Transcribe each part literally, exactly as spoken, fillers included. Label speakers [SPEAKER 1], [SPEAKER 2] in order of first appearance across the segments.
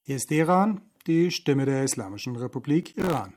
[SPEAKER 1] Hier ist Iran, die Stimme der Islamischen Republik Iran.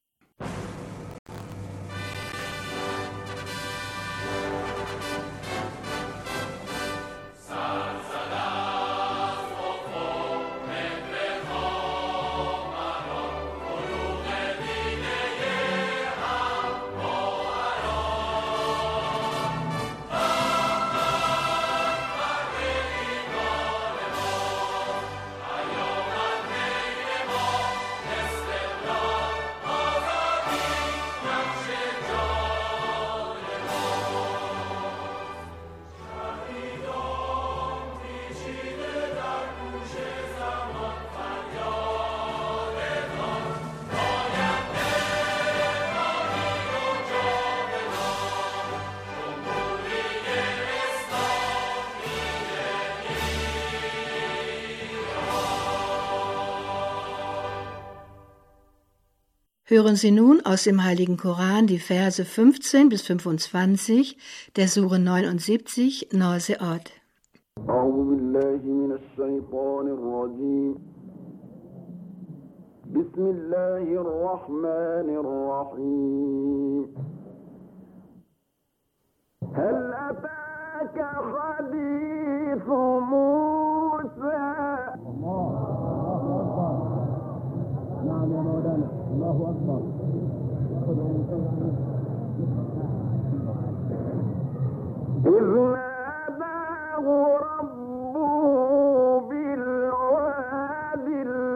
[SPEAKER 2] Hören Sie nun aus dem Heiligen Koran die Verse fünfzehn bis fünfundzwanzig der Sure neunundsiebzig, Nazi'at.
[SPEAKER 3] أعوذ بالله من الشيطان الرجيم بسم الله الرحمن الرحيم هل أتاك حديث موسى
[SPEAKER 4] نعم يا مولانا الله أكبر
[SPEAKER 3] إذ ناداه ربه بالواد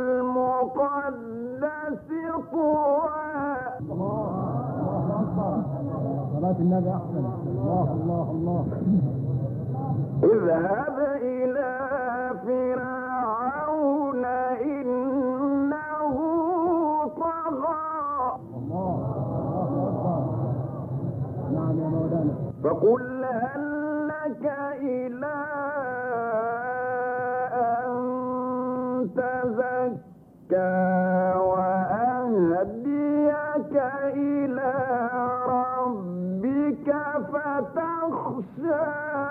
[SPEAKER 3] المقدس طوى
[SPEAKER 4] الله أكبر صلاة النبي أحسن الله الله الله
[SPEAKER 3] اذهب إلى فرعون إنه طغى
[SPEAKER 4] الله أكبر نعم يا مولانا
[SPEAKER 3] فقل هل لك إلى أن تزكى وأهديك إلى ربك فتخشى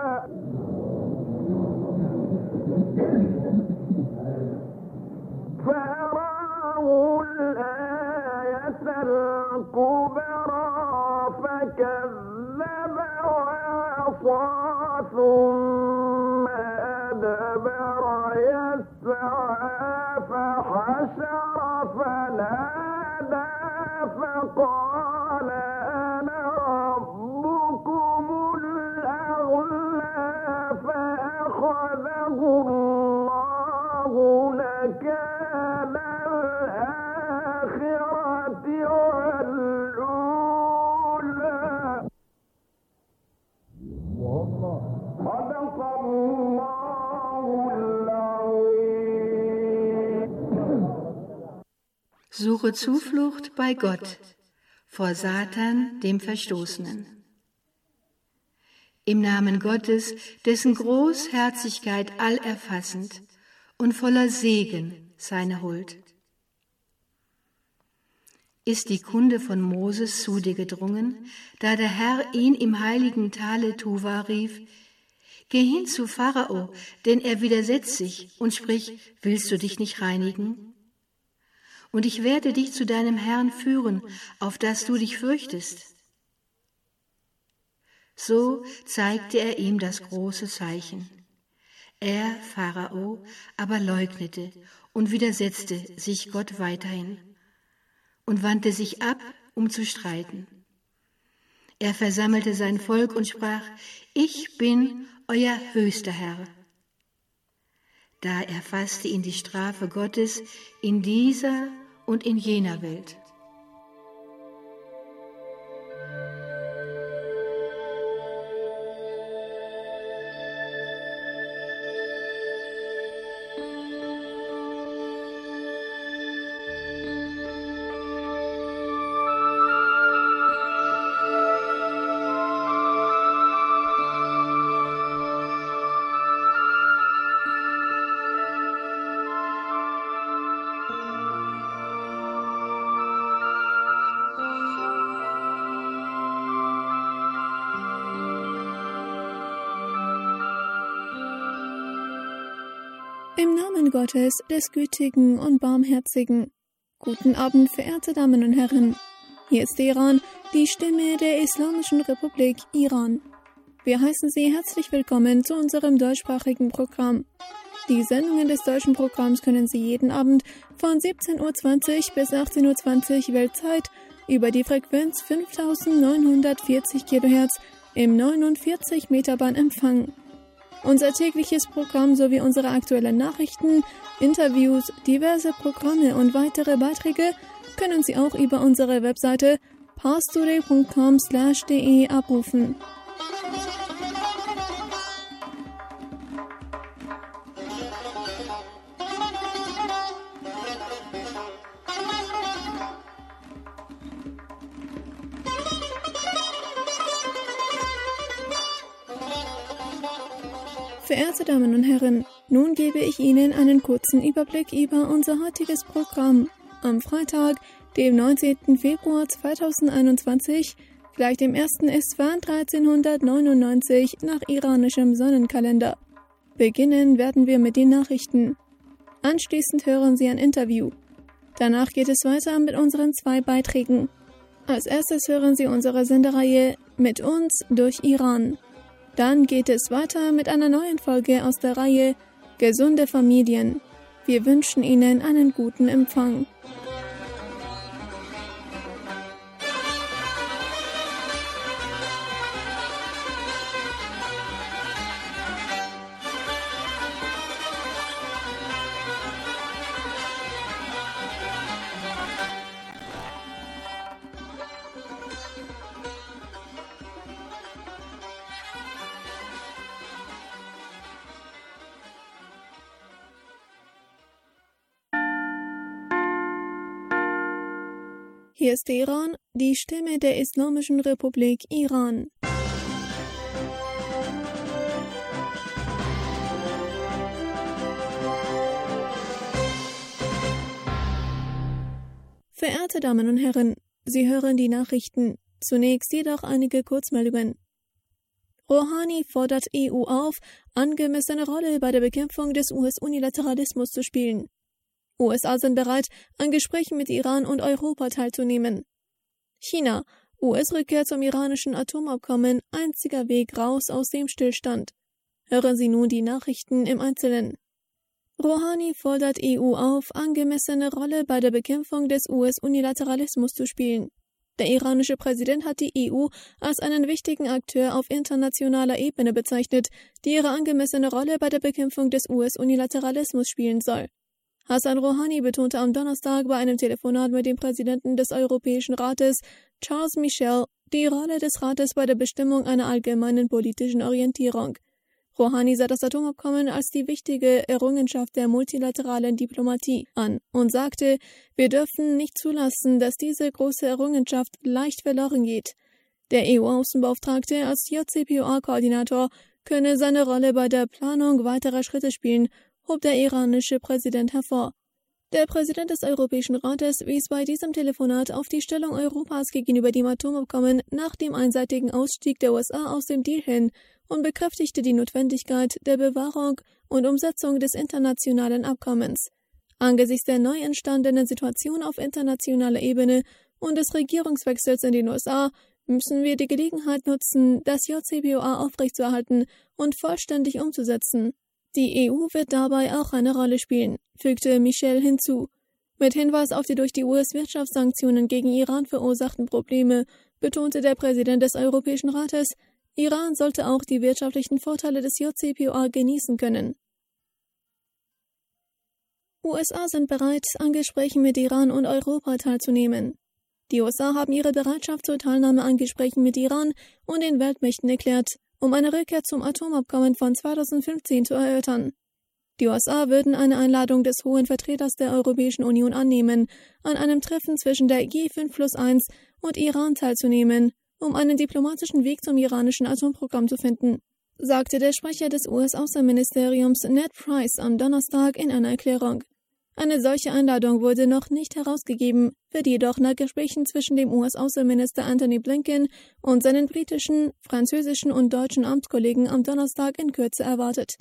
[SPEAKER 3] فأراه الآية الكبرى فكذب وعصى ثم أدبر يسعى فحشر فنادى فقال أنا ربكم الأعلى فأخذه الله نكال الآخرة والأولى صدق الله العظيم.
[SPEAKER 2] Suche Zuflucht bei Gott vor Satan, dem Verstoßenen. Im Namen Gottes, dessen Großherzigkeit allerfassend und voller Segen seine Huld. Ist die Kunde von Moses zu dir gedrungen, da der Herr ihn im heiligen Tale Tuwa rief: Geh hin zu Pharao, denn er widersetzt sich und sprich: Willst du dich nicht reinigen? Und ich werde dich zu deinem Herrn führen, auf dass du dich fürchtest. So zeigte er ihm das große Zeichen. Er, Pharao, aber leugnete und widersetzte sich Gott weiterhin und wandte sich ab, um zu streiten. Er versammelte sein Volk und sprach: Ich bin euer höchster Herr. Da erfasste ihn die Strafe Gottes in dieser und in jener Welt.
[SPEAKER 5] Im Namen Gottes, des Gütigen und Barmherzigen. Guten Abend, verehrte Damen und Herren. Hier ist Teheran, die Stimme der Islamischen Republik Iran. Wir heißen Sie herzlich willkommen zu unserem deutschsprachigen Programm. Die Sendungen des deutschen Programms können Sie jeden Abend von siebzehn Uhr zwanzig bis achtzehn Uhr zwanzig Weltzeit über die Frequenz fünftausendneunhundertvierzig Kilohertz im neunundvierzig Meter Band empfangen. Unser tägliches Programm sowie unsere aktuellen Nachrichten, Interviews, diverse Programme und weitere Beiträge können Sie auch über unsere Webseite parstoday punkt com slash de abrufen. Verehrte Damen und Herren, nun gebe ich Ihnen einen kurzen Überblick über unser heutiges Programm. Am Freitag, dem neunzehnten Februar zweitausendeinundzwanzig, gleich dem ersten Esfand dreizehnhundertneunundneunzig nach iranischem Sonnenkalender. Beginnen werden wir mit den Nachrichten. Anschließend hören Sie ein Interview. Danach geht es weiter mit unseren zwei Beiträgen. Als erstes hören Sie unsere Sendereihe Mit uns durch Iran. Dann geht es weiter mit einer neuen Folge aus der Reihe Gesunde Familien. Wir wünschen Ihnen einen guten Empfang. Hier ist Teheran, die Stimme der Islamischen Republik Iran. Verehrte Damen und Herren, Sie hören die Nachrichten. Zunächst jedoch einige Kurzmeldungen. Rouhani fordert E U auf, angemessene Rolle bei der Bekämpfung des U S-Unilateralismus zu spielen. U S A sind bereit, an Gesprächen mit Iran und Europa teilzunehmen. China, U S-Rückkehr zum iranischen Atomabkommen, einziger Weg raus aus dem Stillstand. Hören Sie nun die Nachrichten im Einzelnen. Rouhani fordert E U auf, angemessene Rolle bei der Bekämpfung des U S-Unilateralismus zu spielen. Der iranische Präsident hat die E U als einen wichtigen Akteur auf internationaler Ebene bezeichnet, die ihre angemessene Rolle bei der Bekämpfung des U S-Unilateralismus spielen soll. Hassan Rouhani betonte am Donnerstag bei einem Telefonat mit dem Präsidenten des Europäischen Rates, Charles Michel, die Rolle des Rates bei der Bestimmung einer allgemeinen politischen Orientierung. Rouhani sah das Atomabkommen als die wichtige Errungenschaft der multilateralen Diplomatie an und sagte, wir dürfen nicht zulassen, dass diese große Errungenschaft leicht verloren geht. Der E U-Außenbeauftragte als J C P O A-Koordinator könne seine Rolle bei der Planung weiterer Schritte spielen, hob der iranische Präsident hervor. Der Präsident des Europäischen Rates wies bei diesem Telefonat auf die Stellung Europas gegenüber dem Atomabkommen nach dem einseitigen Ausstieg der U S A aus dem Deal hin und bekräftigte die Notwendigkeit der Bewahrung und Umsetzung des internationalen Abkommens. Angesichts der neu entstandenen Situation auf internationaler Ebene und des Regierungswechsels in den U S A müssen wir die Gelegenheit nutzen, das J C P O A aufrechtzuerhalten und vollständig umzusetzen. Die E U wird dabei auch eine Rolle spielen, fügte Michel hinzu. Mit Hinweis auf die durch die U S-Wirtschaftssanktionen gegen Iran verursachten Probleme betonte der Präsident des Europäischen Rates, Iran sollte auch die wirtschaftlichen Vorteile des J C P O A genießen können. U S A sind bereit, an Gesprächen mit Iran und Europa teilzunehmen. Die U S A haben ihre Bereitschaft zur Teilnahme an Gesprächen mit Iran und den Weltmächten erklärt, um eine Rückkehr zum Atomabkommen von zweitausendfünfzehn zu erörtern. Die U S A würden eine Einladung des Hohen Vertreters der Europäischen Union annehmen, an einem Treffen zwischen der G fünf plus eins und Iran teilzunehmen, um einen diplomatischen Weg zum iranischen Atomprogramm zu finden, sagte der Sprecher des U S-Außenministeriums Ned Price am Donnerstag in einer Erklärung. Eine solche Einladung wurde noch nicht herausgegeben, wird jedoch nach Gesprächen zwischen dem U S-Außenminister Antony Blinken und seinen britischen, französischen und deutschen Amtskollegen am Donnerstag in Kürze erwartet.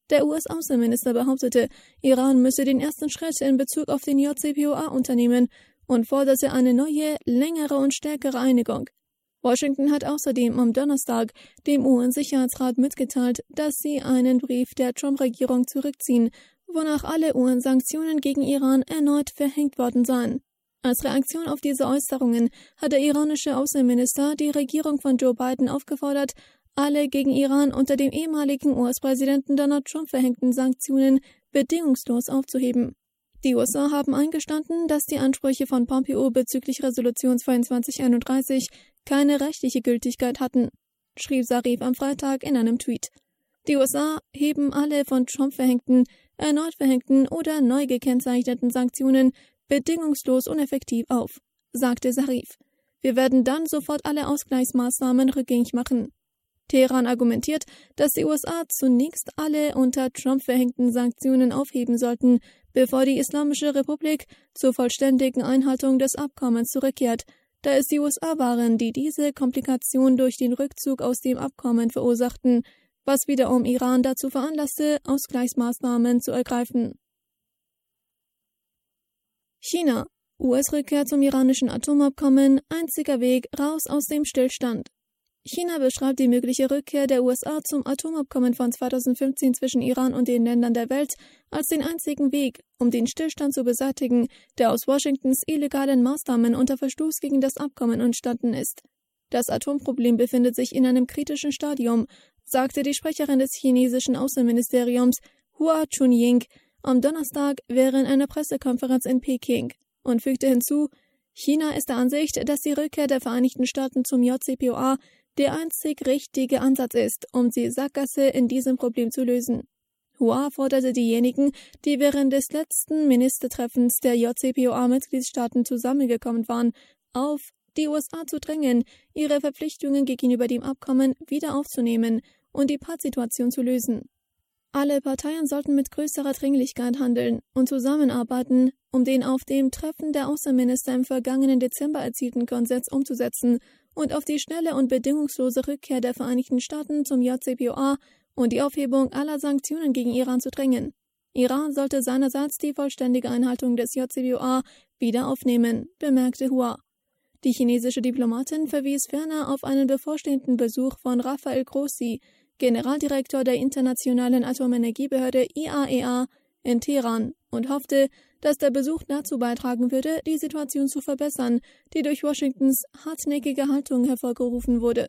[SPEAKER 5] Der U S-Außenminister behauptete, Iran müsse den ersten Schritt in Bezug auf den J C P O A unternehmen und forderte eine neue, längere und stärkere Einigung. Washington hat außerdem am Donnerstag dem U N-Sicherheitsrat mitgeteilt, dass sie einen Brief der Trump-Regierung zurückziehen, wonach alle U N-Sanktionen gegen Iran erneut verhängt worden seien. Als Reaktion auf diese Äußerungen hat der iranische Außenminister die Regierung von Joe Biden aufgefordert, alle gegen Iran unter dem ehemaligen U S-Präsidenten Donald Trump verhängten Sanktionen bedingungslos aufzuheben. Die U S A haben eingestanden, dass die Ansprüche von Pompeo bezüglich Resolution zweiundzwanzig einunddreißig keine rechtliche Gültigkeit hatten, schrieb Zarif am Freitag in einem Tweet. Die U S A heben alle von Trump verhängten, erneut verhängten oder neu gekennzeichneten Sanktionen bedingungslos und effektiv auf, sagte Zarif. Wir werden dann sofort alle Ausgleichsmaßnahmen rückgängig machen. Teheran argumentiert, dass die U S A zunächst alle unter Trump verhängten Sanktionen aufheben sollten, bevor die Islamische Republik zur vollständigen Einhaltung des Abkommens zurückkehrt, da es die U S A waren, die diese Komplikation durch den Rückzug aus dem Abkommen verursachten, was wiederum Iran dazu veranlasste, Ausgleichsmaßnahmen zu ergreifen. China. U S-Rückkehr zum iranischen Atomabkommen, einziger Weg raus aus dem Stillstand. China beschreibt die mögliche Rückkehr der U S A zum Atomabkommen von zweitausendfünfzehn zwischen Iran und den Ländern der Welt als den einzigen Weg, um den Stillstand zu beseitigen, der aus Washingtons illegalen Maßnahmen unter Verstoß gegen das Abkommen entstanden ist. Das Atomproblem befindet sich in einem kritischen Stadium, sagte die Sprecherin des chinesischen Außenministeriums Hua Chunying am Donnerstag während einer Pressekonferenz in Peking und fügte hinzu, China ist der Ansicht, dass die Rückkehr der Vereinigten Staaten zum J C P O A der einzig richtige Ansatz ist, um die Sackgasse in diesem Problem zu lösen. Hua forderte diejenigen, die während des letzten Ministertreffens der J C P O A-Mitgliedstaaten zusammengekommen waren, auf, die U S A zu drängen, ihre Verpflichtungen gegenüber dem Abkommen wieder aufzunehmen und die Pattsituation zu lösen. Alle Parteien sollten mit größerer Dringlichkeit handeln und zusammenarbeiten, um den auf dem Treffen der Außenminister im vergangenen Dezember erzielten Konsens umzusetzen und auf die schnelle und bedingungslose Rückkehr der Vereinigten Staaten zum J C P O A und die Aufhebung aller Sanktionen gegen Iran zu drängen. Iran sollte seinerseits die vollständige Einhaltung des J C P O A wieder aufnehmen, bemerkte Hua. Die chinesische Diplomatin verwies ferner auf einen bevorstehenden Besuch von Rafael Grossi, Generaldirektor der Internationalen Atomenergiebehörde I A E A, in Teheran und hoffte, dass der Besuch dazu beitragen würde, die Situation zu verbessern, die durch Washingtons hartnäckige Haltung hervorgerufen wurde.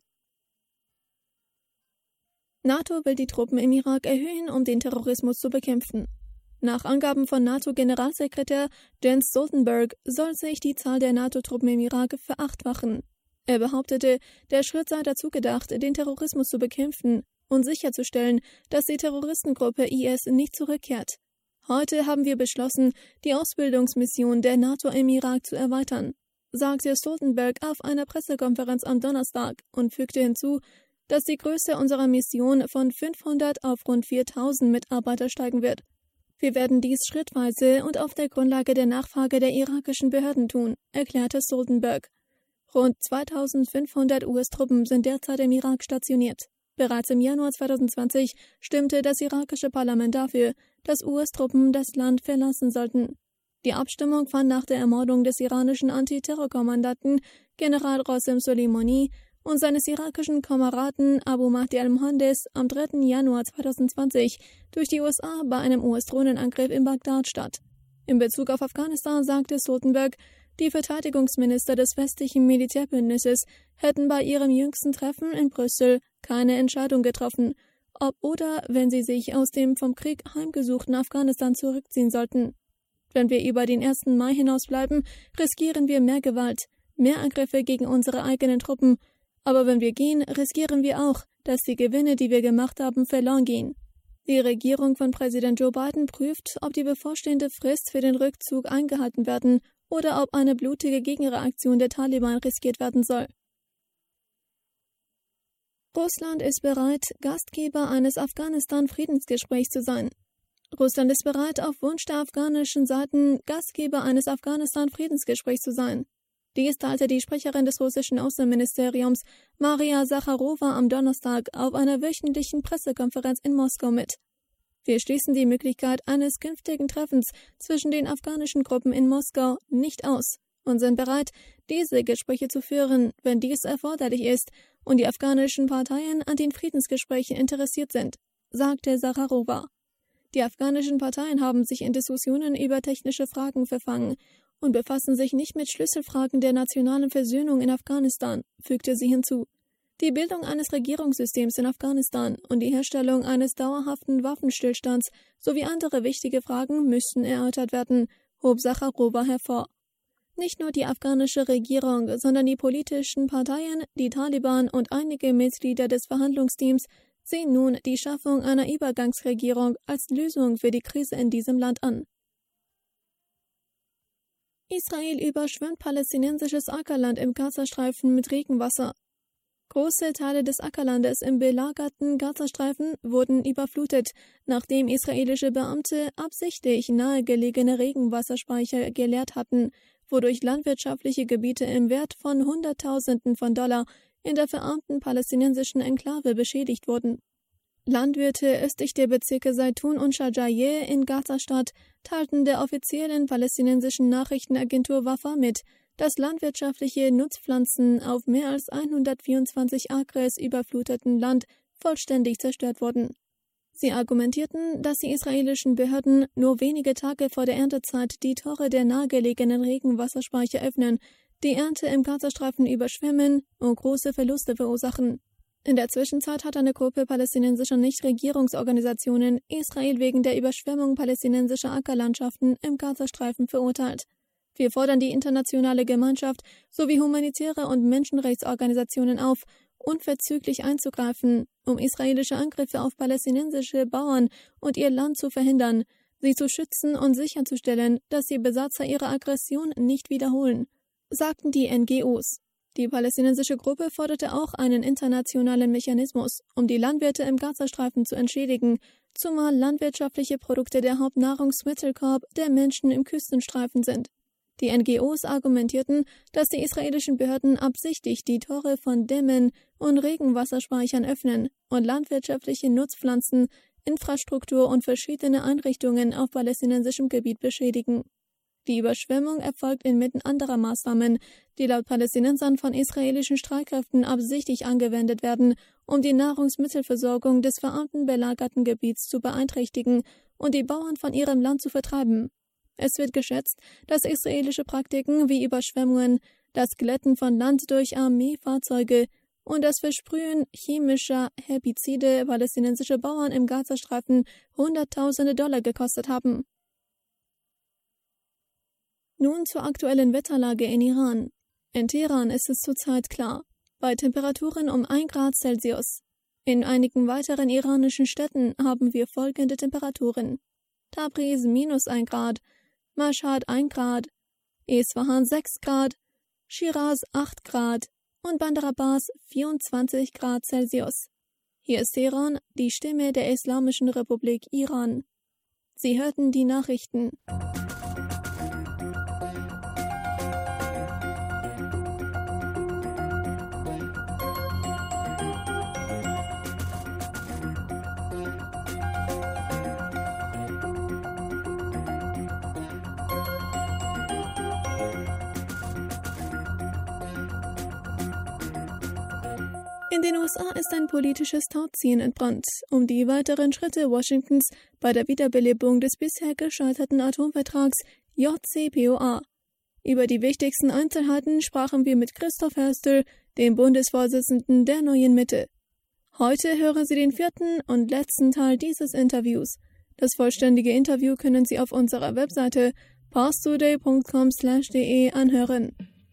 [SPEAKER 5] NATO will die Truppen im Irak erhöhen, um den Terrorismus zu bekämpfen. Nach Angaben von NATO-Generalsekretär Jens Stoltenberg soll sich die Zahl der NATO-Truppen im Irak verachtfachen. Er behauptete, der Schritt sei dazu gedacht, den Terrorismus zu bekämpfen und sicherzustellen, dass die Terroristengruppe I S nicht zurückkehrt. Heute haben wir beschlossen, die Ausbildungsmission der NATO im Irak zu erweitern, sagte Stoltenberg auf einer Pressekonferenz am Donnerstag und fügte hinzu, dass die Größe unserer Mission von fünfhundert auf rund viertausend Mitarbeiter steigen wird. Wir werden dies schrittweise und auf der Grundlage der Nachfrage der irakischen Behörden tun, erklärte Stoltenberg. Rund zweitausendfünfhundert U S-Truppen sind derzeit im Irak stationiert. Bereits im Januar zweitausendzwanzig stimmte das irakische Parlament dafür, dass U S-Truppen das Land verlassen sollten. Die Abstimmung fand nach der Ermordung des iranischen Antiterrorkommandanten General Qasem Soleimani und seines irakischen Kameraden Abu Mahdi al-Mohandes am dritten Januar zweitausendzwanzig durch die U S A bei einem U S-Drohnenangriff in Bagdad statt. In Bezug auf Afghanistan sagte Stoltenberg, die Verteidigungsminister des westlichen Militärbündnisses hätten bei ihrem jüngsten Treffen in Brüssel keine Entscheidung getroffen, ob oder wenn sie sich aus dem vom Krieg heimgesuchten Afghanistan zurückziehen sollten. Wenn wir über den ersten Mai hinaus bleiben, riskieren wir mehr Gewalt, mehr Angriffe gegen unsere eigenen Truppen. Aber wenn wir gehen, riskieren wir auch, dass die Gewinne, die wir gemacht haben, verloren gehen. Die Regierung von Präsident Joe Biden prüft, ob die bevorstehende Frist für den Rückzug eingehalten werden oder ob eine blutige Gegenreaktion der Taliban riskiert werden soll. Russland ist bereit, Gastgeber eines Afghanistan-Friedensgesprächs zu sein. Russland ist bereit, auf Wunsch der afghanischen Seiten Gastgeber eines Afghanistan-Friedensgesprächs zu sein. Dies teilte die Sprecherin des russischen Außenministeriums Maria Sacharowa am Donnerstag auf einer wöchentlichen Pressekonferenz in Moskau mit. Wir schließen die Möglichkeit eines künftigen Treffens zwischen den afghanischen Gruppen in Moskau nicht aus und sind bereit, diese Gespräche zu führen, wenn dies erforderlich ist und die afghanischen Parteien an den Friedensgesprächen interessiert sind, sagte Sacharowa. Die afghanischen Parteien haben sich in Diskussionen über technische Fragen verfangen und befassen sich nicht mit Schlüsselfragen der nationalen Versöhnung in Afghanistan, fügte sie hinzu. Die Bildung eines Regierungssystems in Afghanistan und die Herstellung eines dauerhaften Waffenstillstands sowie andere wichtige Fragen müssten erörtert werden, hob Sacharowa hervor. Nicht nur die afghanische Regierung, sondern die politischen Parteien, die Taliban und einige Mitglieder des Verhandlungsteams sehen nun die Schaffung einer Übergangsregierung als Lösung für die Krise in diesem Land an. Israel überschwemmt palästinensisches Ackerland im Gazastreifen mit Regenwasser. Große Teile des Ackerlandes im belagerten Gazastreifen wurden überflutet, nachdem israelische Beamte absichtlich nahegelegene Regenwasserspeicher geleert hatten, wodurch landwirtschaftliche Gebiete im Wert von Hunderttausenden von Dollar in der verarmten palästinensischen Enklave beschädigt wurden. Landwirte östlich der Bezirke Zaitun und Shajayeh in Gazastadt teilten der offiziellen palästinensischen Nachrichtenagentur Wafa mit, dass landwirtschaftliche Nutzpflanzen auf mehr als hundertvierundzwanzig Acres überfluteten Land vollständig zerstört wurden. Sie argumentierten, dass die israelischen Behörden nur wenige Tage vor der Erntezeit die Tore der nahegelegenen Regenwasserspeicher öffnen, die Ernte im Gazastreifen überschwemmen und große Verluste verursachen. In der Zwischenzeit hat eine Gruppe palästinensischer Nichtregierungsorganisationen Israel wegen der Überschwemmung palästinensischer Ackerlandschaften im Gazastreifen verurteilt. Wir fordern die internationale Gemeinschaft sowie humanitäre und Menschenrechtsorganisationen auf, unverzüglich einzugreifen, um israelische Angriffe auf palästinensische Bauern und ihr Land zu verhindern, sie zu schützen und sicherzustellen, dass die Besatzer ihre Aggression nicht wiederholen, sagten die N G Os. Die palästinensische Gruppe forderte auch einen internationalen Mechanismus, um die Landwirte im Gazastreifen zu entschädigen, zumal landwirtschaftliche Produkte der Hauptnahrungsmittelkorb der Menschen im Küstenstreifen sind. Die N G Os argumentierten, dass die israelischen Behörden absichtlich die Tore von Dämmen und Regenwasserspeichern öffnen und landwirtschaftliche Nutzpflanzen, Infrastruktur und verschiedene Einrichtungen auf palästinensischem Gebiet beschädigen. Die Überschwemmung erfolgt inmitten anderer Maßnahmen, die laut Palästinensern von israelischen Streitkräften absichtlich angewendet werden, um die Nahrungsmittelversorgung des verarmten belagerten Gebiets zu beeinträchtigen und die Bauern von ihrem Land zu vertreiben. Es wird geschätzt, dass israelische Praktiken wie Überschwemmungen, das Glätten von Land durch Armeefahrzeuge und das Versprühen chemischer Herbizide palästinensische Bauern im Gazastreifen Hunderttausende Dollar gekostet haben. Nun zur aktuellen Wetterlage in Iran. In Teheran ist es zurzeit klar, bei Temperaturen um ein Grad Celsius. In einigen weiteren iranischen Städten haben wir folgende Temperaturen: Tabriz minus ein Grad, Mashhad ein Grad, Esfahan sechs Grad, Shiraz acht Grad und Bandar Abbas vierundzwanzig Grad Celsius. Hier ist Teheran, die Stimme der Islamischen Republik Iran. Sie hörten die Nachrichten. In den U S A ist ein politisches Tauziehen entbrannt, um die weiteren Schritte Washingtons bei der Wiederbelebung des bisher gescheiterten Atomvertrags J C P O A. Über die wichtigsten Einzelheiten sprachen wir mit Christoph Hörstel, dem Bundesvorsitzenden der Neuen Mitte. Heute hören Sie den vierten und letzten Teil dieses Interviews. Das vollständige Interview können Sie auf unserer Webseite parstoday punkt com slash de anhören.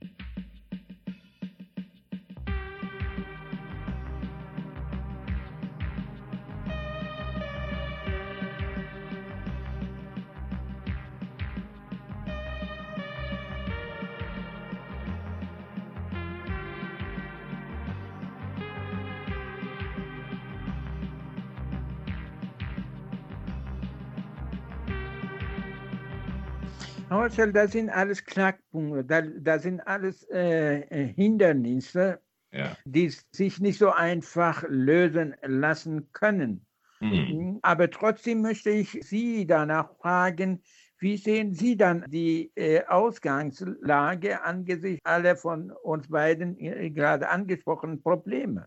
[SPEAKER 6] Marcel, das sind alles Knackpunkte, da, das sind alles äh, Hindernisse, ja, die sich nicht so einfach lösen lassen können. Mhm. Aber trotzdem möchte ich Sie danach fragen, wie sehen Sie dann die äh, Ausgangslage angesichts aller von uns beiden äh, gerade angesprochenen Probleme?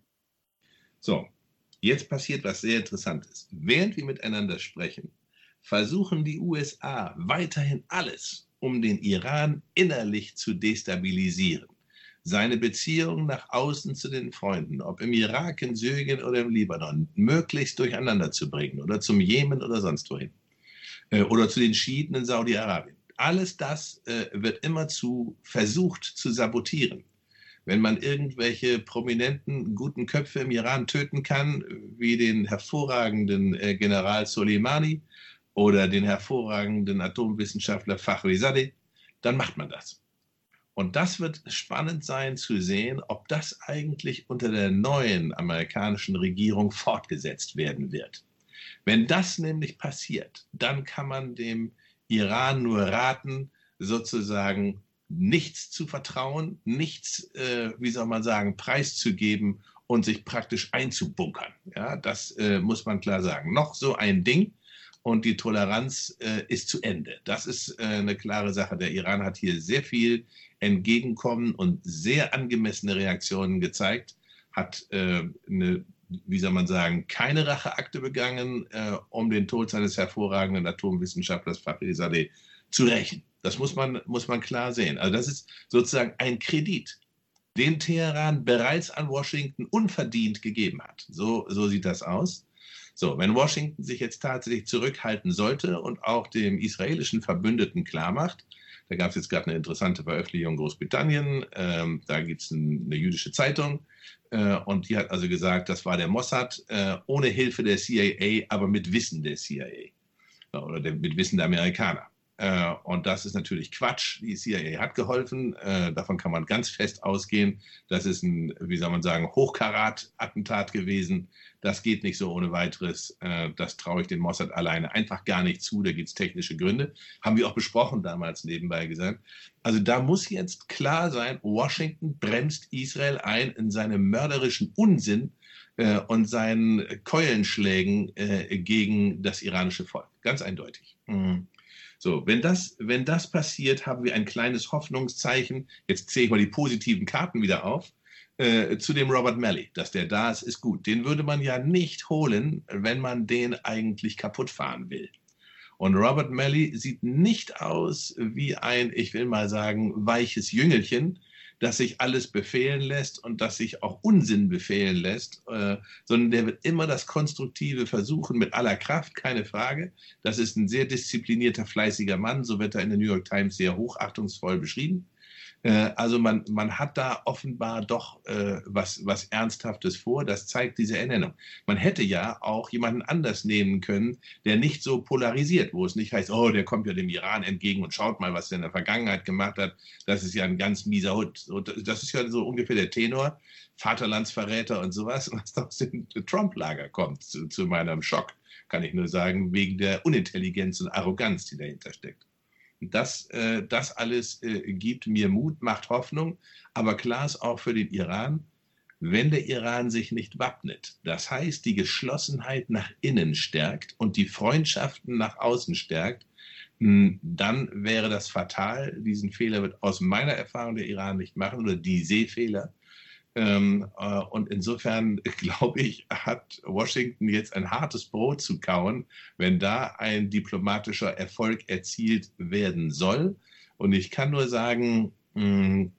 [SPEAKER 7] So, jetzt passiert was sehr Interessantes. Während wir miteinander sprechen, versuchen die U S A weiterhin alles, um den Iran innerlich zu destabilisieren. Seine Beziehungen nach außen zu den Freunden, ob im Irak, in Syrien oder im Libanon, möglichst durcheinander zu bringen oder zum Jemen oder sonst wohin. Äh, oder zu den Schiiten in Saudi-Arabien. Alles das äh, wird immerzu versucht zu sabotieren. Wenn man irgendwelche prominenten, guten Köpfe im Iran töten kann, wie den hervorragenden äh, General Soleimani oder den hervorragenden Atomwissenschaftler Fakhrizadeh, dann macht man das. Und das wird spannend sein zu sehen, ob das eigentlich unter der neuen amerikanischen Regierung fortgesetzt werden wird. Wenn das nämlich passiert, dann kann man dem Iran nur raten, sozusagen nichts zu vertrauen, nichts, äh, wie soll man sagen, preiszugeben und sich praktisch einzubunkern. Ja, das äh, muss man klar sagen. Noch so ein Ding. Und die Toleranz äh, ist zu Ende. Das ist äh, eine klare Sache. Der Iran hat hier sehr viel Entgegenkommen und sehr angemessene Reaktionen gezeigt, hat äh, eine, wie soll man sagen, keine Racheakte begangen, äh, um den Tod seines hervorragenden Atomwissenschaftlers Fakhrizadeh zu rächen. Das muss man, muss man klar sehen. Also das ist sozusagen ein Kredit, den Teheran bereits an Washington unverdient gegeben hat. So, so sieht das aus. So, wenn Washington sich jetzt tatsächlich zurückhalten sollte und auch dem israelischen Verbündeten klarmacht, da gab es jetzt gerade eine interessante Veröffentlichung in Großbritannien, ähm, da gibt es ein, eine jüdische Zeitung äh, und die hat also gesagt, das war der Mossad äh, ohne Hilfe der C I A, aber mit Wissen der C I A oder der, mit Wissen der Amerikaner. Äh, und das ist natürlich Quatsch. Die C I A hat geholfen. Äh, davon kann man ganz fest ausgehen. Das ist ein, wie soll man sagen, Hochkarat-Attentat gewesen. Das geht nicht so ohne weiteres. Äh, das traue ich dem Mossad alleine einfach gar nicht zu. Da gibt es technische Gründe. Haben wir auch besprochen damals nebenbei gesagt. Also da muss jetzt klar sein, Washington bremst Israel ein in seinem mörderischen Unsinn äh, und seinen Keulenschlägen äh, gegen das iranische Volk. Ganz eindeutig. Mhm. So, wenn das, wenn das passiert, haben wir ein kleines Hoffnungszeichen. Jetzt zähle ich mal die positiven Karten wieder auf. Äh, zu dem Robert Malley, dass der da ist, ist gut. Den würde man ja nicht holen, wenn man den eigentlich kaputt fahren will. Und Robert Malley sieht nicht aus wie ein, ich will mal sagen, weiches Jüngelchen, das sich alles befehlen lässt und das sich auch Unsinn befehlen lässt, äh, sondern der wird immer das Konstruktive versuchen mit aller Kraft, keine Frage. Das ist ein sehr disziplinierter, fleißiger Mann, so wird er in der New York Times sehr hochachtungsvoll beschrieben. Äh, also man, man hat da offenbar doch äh, was, was Ernsthaftes vor, das zeigt diese Ernennung. Man hätte ja auch jemanden anders nehmen können, der nicht so polarisiert, wo es nicht heißt, oh, der kommt ja dem Iran entgegen und schaut mal, was er in der Vergangenheit gemacht hat, das ist ja ein ganz mieser Hund. Das ist ja so ungefähr der Tenor, Vaterlandsverräter und sowas, was aus dem Trump-Lager kommt, zu, zu meinem Schock, kann ich nur sagen, wegen der Unintelligenz und Arroganz, die dahinter steckt. Das, äh, das alles äh, gibt mir Mut, macht Hoffnung, aber klar ist auch für den Iran, wenn der Iran sich nicht wappnet, das heißt die Geschlossenheit nach innen stärkt und die Freundschaften nach außen stärkt, mh, dann wäre das fatal. Diesen Fehler wird aus meiner Erfahrung der Iran nicht machen oder die Seefehler. Ähm, äh, und insofern, glaube ich, hat Washington jetzt ein hartes Brot zu kauen, wenn da ein diplomatischer Erfolg erzielt werden soll. Und ich kann nur sagen, mh,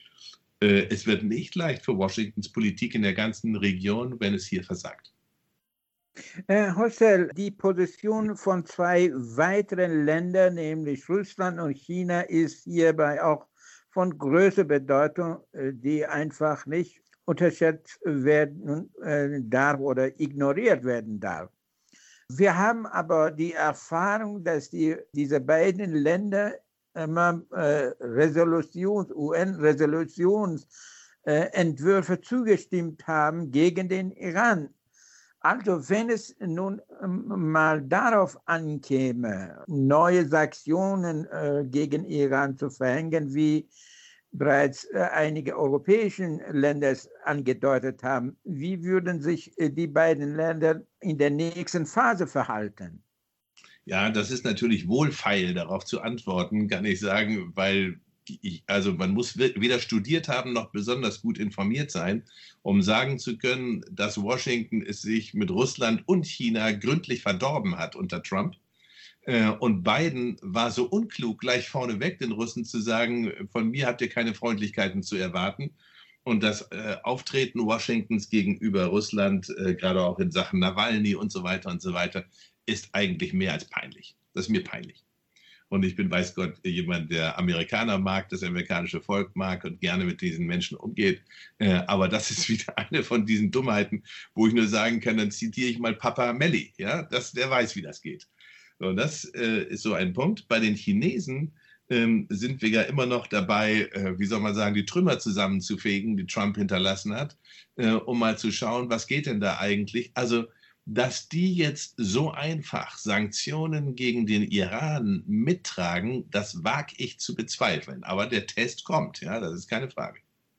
[SPEAKER 7] äh, es wird nicht leicht für Washingtons Politik in der ganzen Region, wenn es hier versagt.
[SPEAKER 6] Herr Hossel, die Position von zwei weiteren Ländern, nämlich Russland und China, ist hierbei auch von größter Bedeutung, die einfach nicht unterschätzt werden darf oder ignoriert werden darf. Wir haben aber die Erfahrung, dass die, diese beiden Länder immer äh, Resolutions, U N-Resolutionsentwürfe äh, zugestimmt haben gegen den Iran. Also wenn es nun ähm, mal darauf ankäme, neue Sanktionen äh, gegen Iran zu verhängen, wie bereits äh, einige europäische Länder angedeutet haben. Wie würden sich äh, die beiden Länder in der nächsten Phase verhalten?
[SPEAKER 7] Ja, das ist natürlich wohlfeil, darauf zu antworten, kann ich sagen, weil ich, also man muss weder studiert haben noch besonders gut informiert sein, um sagen zu können, dass Washington es sich mit Russland und China gründlich verdorben hat unter Trump. Und Biden war so unklug, gleich vorneweg den Russen zu sagen, von mir habt ihr keine Freundlichkeiten zu erwarten. Und das äh, Auftreten Washingtons gegenüber Russland, äh, gerade auch in Sachen Nawalny und so weiter und so weiter, ist eigentlich mehr als peinlich. Das ist mir peinlich. Und ich bin, weiß Gott, jemand, der Amerikaner mag, das amerikanische Volk mag und gerne mit diesen Menschen umgeht. Äh, aber das ist wieder eine von diesen Dummheiten, wo ich nur sagen kann, dann zitiere ich mal Papa Melli. Ja? Das, der weiß, wie das geht. Und das äh, ist so ein Punkt. Bei den Chinesen ähm, sind wir ja immer noch dabei, äh, wie soll man sagen, die Trümmer zusammenzufegen, die Trump hinterlassen hat, äh, um mal zu schauen, was geht denn da eigentlich? Also, dass die jetzt so einfach Sanktionen gegen den Iran mittragen, das wage ich zu bezweifeln. Aber der Test kommt, ja, das ist keine Frage.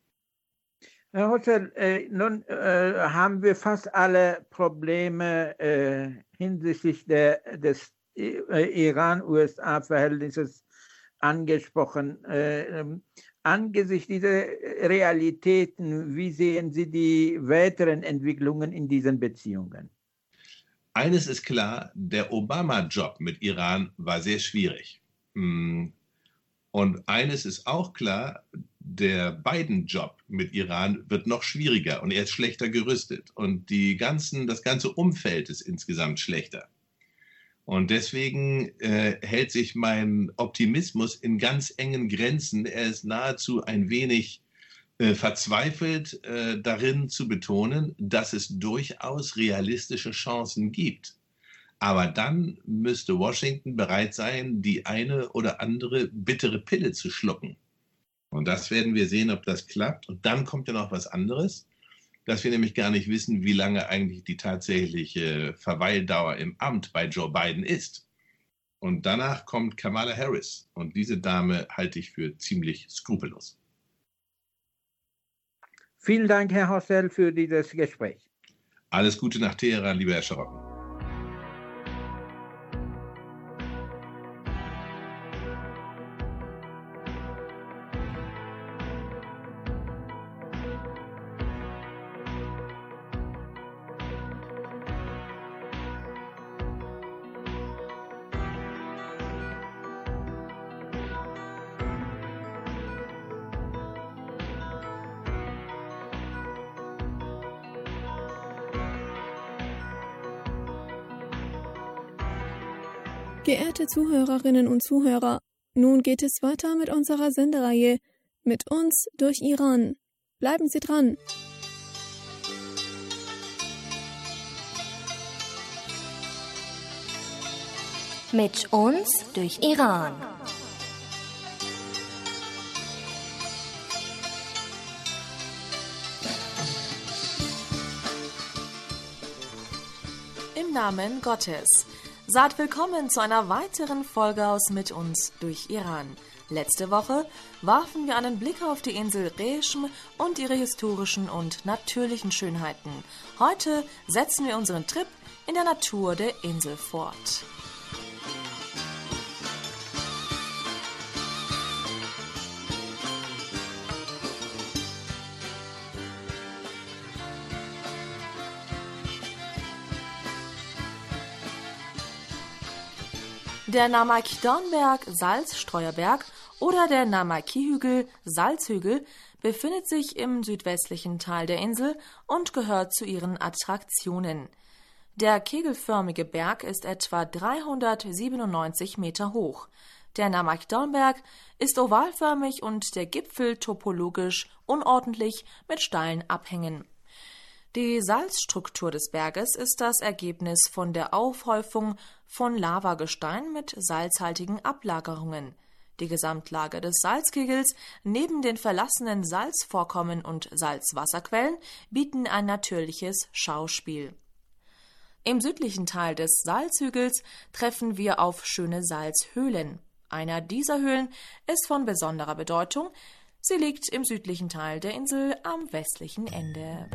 [SPEAKER 6] Herr Hotzel, äh, nun äh, haben wir fast alle Probleme äh, hinsichtlich der, des äh, Iran-U S A-Verhältnisses angesprochen. Äh, angesichts dieser Realitäten, wie sehen Sie die weiteren Entwicklungen in diesen Beziehungen?
[SPEAKER 7] Eines ist klar, der Obama-Job mit Iran war sehr schwierig. Und eines ist auch klar, der Biden-Job mit Iran wird noch schwieriger und er ist schlechter gerüstet. Und die ganzen, das ganze Umfeld ist insgesamt schlechter. Und deswegen äh, hält sich mein Optimismus in ganz engen Grenzen. Er ist nahezu ein wenig äh, verzweifelt äh, darin zu betonen, dass es durchaus realistische Chancen gibt. Aber dann müsste Washington bereit sein, die eine oder andere bittere Pille zu schlucken. Und das werden wir sehen, ob das klappt. Und dann kommt ja noch was anderes, dass wir nämlich gar nicht wissen, wie lange eigentlich die tatsächliche Verweildauer im Amt bei Joe Biden ist. Und danach kommt Kamala Harris. Und diese Dame halte ich für ziemlich skrupellos.
[SPEAKER 6] Vielen Dank, Herr Hotzel, für dieses Gespräch.
[SPEAKER 7] Alles Gute nach Teheran, lieber Herr Scharocken.
[SPEAKER 5] Geehrte Zuhörerinnen und Zuhörer, nun geht es weiter mit unserer Sendereihe Mit uns durch Iran. Bleiben Sie dran!
[SPEAKER 8] Mit uns durch Iran.
[SPEAKER 9] Im Namen Gottes. Seid willkommen zu einer weiteren Folge aus Mit uns durch Iran. Letzte Woche warfen wir einen Blick auf die Insel Reschm und ihre historischen und natürlichen Schönheiten. Heute setzen wir unseren Trip in der Natur der Insel fort. Der Namaqi-Dornberg, Salzstreuerberg oder der Namaqi-Hügel, Salzhügel, befindet sich im südwestlichen Teil der Insel und gehört zu ihren Attraktionen. Der kegelförmige Berg ist etwa dreihundertsiebenundneunzig Meter hoch. Der Namaqi-Dornberg ist ovalförmig und der Gipfel topologisch unordentlich mit steilen Abhängen. Die Salzstruktur des Berges ist das Ergebnis von der Aufhäufung von Lavagestein mit salzhaltigen Ablagerungen. Die Gesamtlage des Salzkegels neben den verlassenen Salzvorkommen und Salzwasserquellen bieten ein natürliches Schauspiel. Im südlichen Teil des Salzhügels treffen wir auf schöne Salzhöhlen. Einer dieser Höhlen ist von besonderer Bedeutung, Sie liegt im südlichen Teil der Insel am westlichen Ende.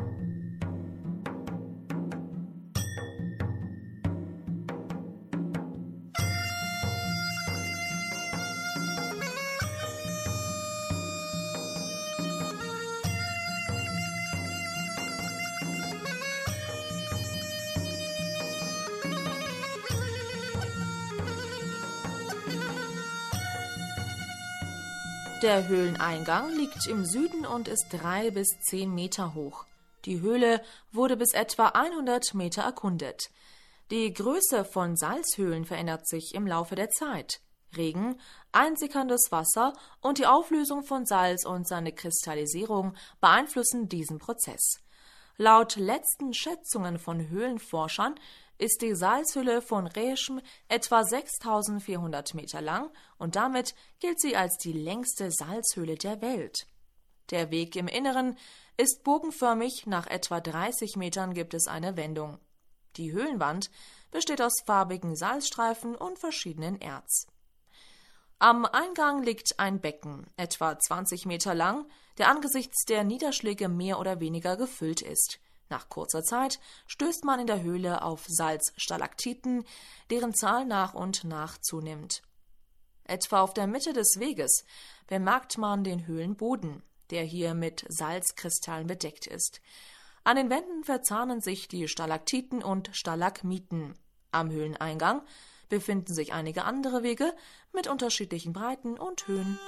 [SPEAKER 9] Der Höhleneingang liegt im Süden und ist drei bis zehn Meter hoch. Die Höhle wurde bis etwa hundert Meter erkundet. Die Größe von Salzhöhlen verändert sich im Laufe der Zeit. Regen, einsickerndes Wasser und die Auflösung von Salz und seine Kristallisierung beeinflussen diesen Prozess. Laut letzten Schätzungen von Höhlenforschern ist die Salzhöhle von Reschm etwa sechstausendvierhundert Meter lang und damit gilt sie als die längste Salzhöhle der Welt. Der Weg im Inneren ist bogenförmig, nach etwa dreißig Metern gibt es eine Wendung. Die Höhlenwand besteht aus farbigen Salzstreifen und verschiedenen Erz. Am Eingang liegt ein Becken, etwa zwanzig Meter lang, der angesichts der Niederschläge mehr oder weniger gefüllt ist. Nach kurzer Zeit stößt man in der Höhle auf Salzstalaktiten, deren Zahl nach und nach zunimmt. Etwa auf der Mitte des Weges bemerkt man den Höhlenboden, der hier mit Salzkristallen bedeckt ist. An den Wänden verzahnen sich die Stalaktiten und Stalagmiten. Am Höhleneingang befinden sich einige andere Wege mit unterschiedlichen Breiten und Höhen.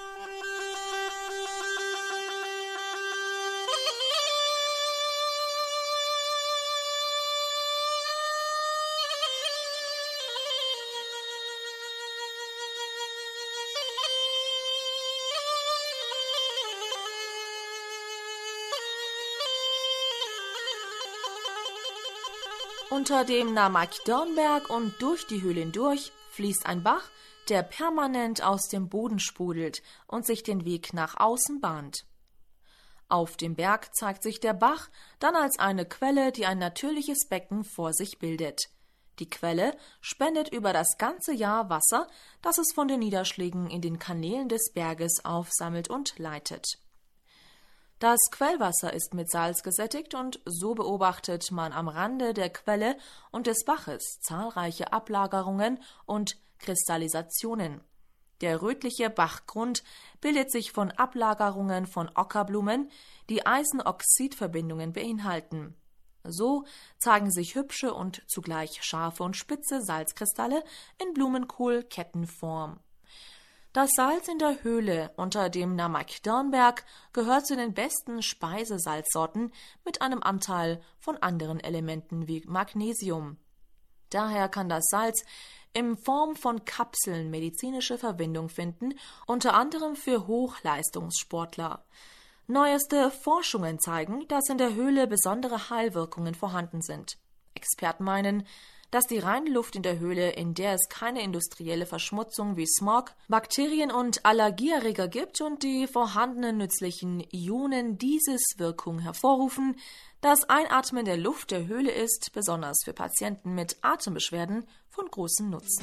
[SPEAKER 9] Unter dem Namak-Dornberg und durch die Höhle hindurch fließt ein Bach, der permanent aus dem Boden sprudelt und sich den Weg nach außen bahnt. Auf dem Berg zeigt sich der Bach dann als eine Quelle, die ein natürliches Becken vor sich bildet. Die Quelle spendet über das ganze Jahr Wasser, das es von den Niederschlägen in den Kanälen des Berges aufsammelt und leitet. Das Quellwasser ist mit Salz gesättigt und so beobachtet man am Rande der Quelle und des Baches zahlreiche Ablagerungen und Kristallisationen. Der rötliche Bachgrund bildet sich von Ablagerungen von Ockerblumen, die Eisenoxidverbindungen beinhalten. So zeigen sich hübsche und zugleich scharfe und spitze Salzkristalle in Blumenkohl-Kettenform. Das Salz in der Höhle unter dem Namak-Dornberg gehört zu den besten Speisesalzsorten mit einem Anteil von anderen Elementen wie Magnesium. Daher kann das Salz in Form von Kapseln medizinische Verwendung finden, unter anderem für Hochleistungssportler. Neueste Forschungen zeigen, dass in der Höhle besondere Heilwirkungen vorhanden sind. Experten meinen, dass die reine Luft in der Höhle, in der es keine industrielle Verschmutzung wie Smog, Bakterien und Allergieerreger gibt und die vorhandenen nützlichen Ionen dieses Wirkung hervorrufen, das Einatmen der Luft der Höhle ist, besonders für Patienten mit Atembeschwerden, von großem Nutzen.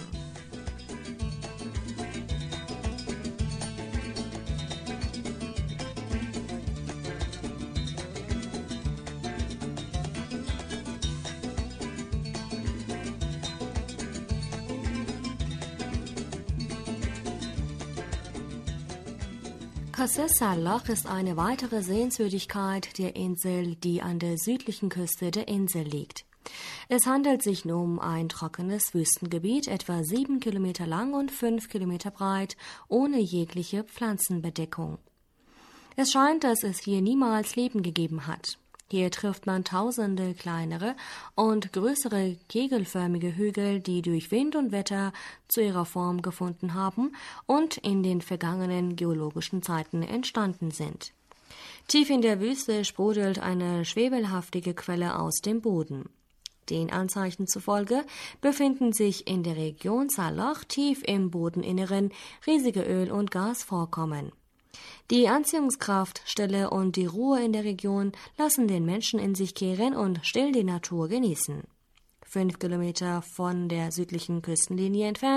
[SPEAKER 8] Qasr Salloch ist eine weitere Sehenswürdigkeit der Insel, die an der südlichen Küste der Insel liegt. Es handelt sich nur um ein trockenes Wüstengebiet, etwa sieben Kilometer lang und fünf Kilometer breit, ohne jegliche Pflanzenbedeckung. Es scheint, dass es hier niemals Leben gegeben hat. Hier trifft man tausende kleinere und größere kegelförmige Hügel, die durch Wind und Wetter zu ihrer Form gefunden haben und in den vergangenen geologischen Zeiten entstanden sind. Tief in der Wüste sprudelt eine schwebelhaftige Quelle aus dem Boden. Den Anzeichen zufolge befinden sich in der Region Salloch tief im Bodeninneren riesige Öl- und Gasvorkommen. Die Anziehungskraft, Stille und die Ruhe in der Region lassen den Menschen in sich kehren und still die Natur genießen. Fünf Kilometer von der südlichen Küstenlinie entfernt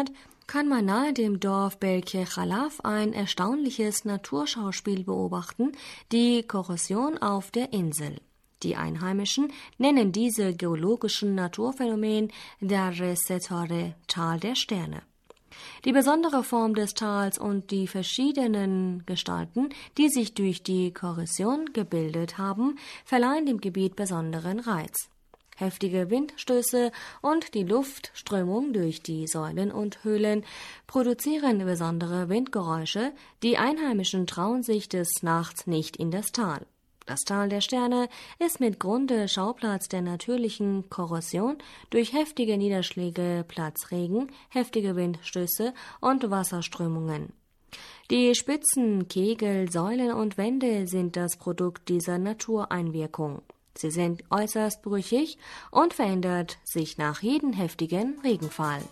[SPEAKER 8] kann man nahe dem Dorf Belke Khalaf ein erstaunliches Naturschauspiel beobachten, die Korrosion auf der Insel. Die Einheimischen nennen diese geologischen Naturphänomen Darre Setare, Tal der Sterne. Die besondere Form des Tals und die verschiedenen Gestalten, die sich durch die Korrosion gebildet haben, verleihen dem Gebiet besonderen Reiz. Heftige Windstöße und die Luftströmung durch die Säulen und Höhlen produzieren besondere Windgeräusche. Die Einheimischen trauen sich des Nachts nicht in das Tal. Das Tal der Sterne ist mit Grunde Schauplatz der natürlichen Korrosion durch heftige Niederschläge, Platzregen, heftige Windstöße und Wasserströmungen. Die Spitzen, Kegel, Säulen und Wände sind das Produkt dieser Natureinwirkung. Sie sind äußerst brüchig und verändert sich nach jedem heftigen Regenfall.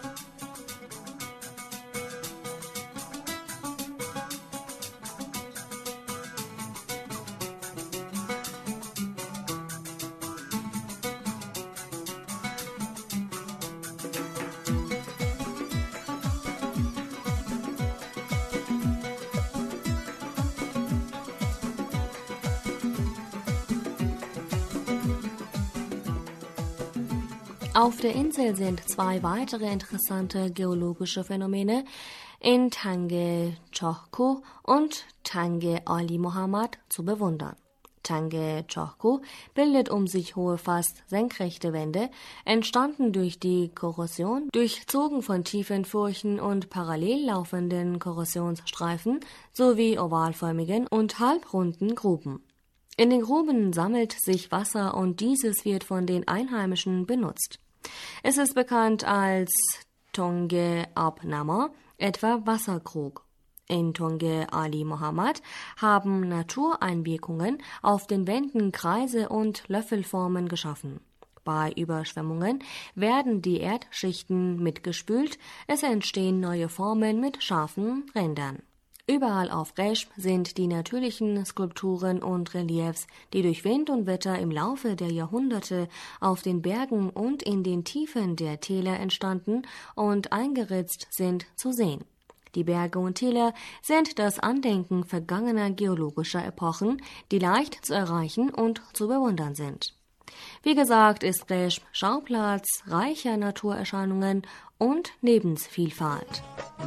[SPEAKER 8] Auf der Insel sind zwei weitere interessante geologische Phänomene in Tange Chohku und Tange Ali Mohammad zu bewundern. Tange Chohku bildet um sich hohe, fast senkrechte Wände, entstanden durch die Korrosion, durchzogen von tiefen Furchen und parallel laufenden Korrosionsstreifen sowie ovalförmigen und halbrunden Gruben. In den Gruben sammelt sich Wasser und dieses wird von den Einheimischen benutzt. Es ist bekannt als Tonge Ab Nama, etwa Wasserkrug. In Tonge Ali Mohammad haben Natureinwirkungen auf den Wänden Kreise und Löffelformen geschaffen. Bei Überschwemmungen werden die Erdschichten mitgespült, es entstehen neue Formen mit scharfen Rändern. Überall auf Resch sind die natürlichen Skulpturen und Reliefs, die durch Wind und Wetter im Laufe der Jahrhunderte auf den Bergen und in den Tiefen der Täler entstanden und eingeritzt sind, zu sehen. Die Berge und Täler sind das Andenken vergangener geologischer Epochen, die leicht zu erreichen und zu bewundern sind. Wie gesagt, ist Resch Schauplatz reicher Naturerscheinungen und Lebensvielfalt.